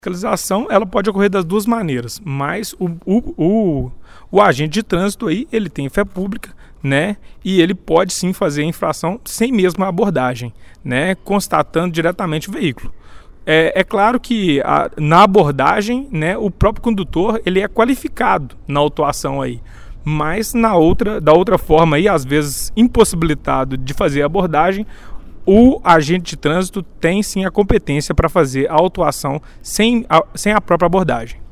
Fiscalização, ela pode ocorrer das duas maneiras, mas o agente de trânsito aí, ele tem fé pública, né? E ele pode sim fazer a infração sem mesmo a abordagem, né? Constatando diretamente o veículo. É claro que na abordagem, né, o próprio condutor ele é qualificado na autuação aí, mas da outra forma aí, às vezes impossibilitado de fazer a abordagem, o agente de trânsito tem sim a competência para fazer a autuação sem a própria abordagem.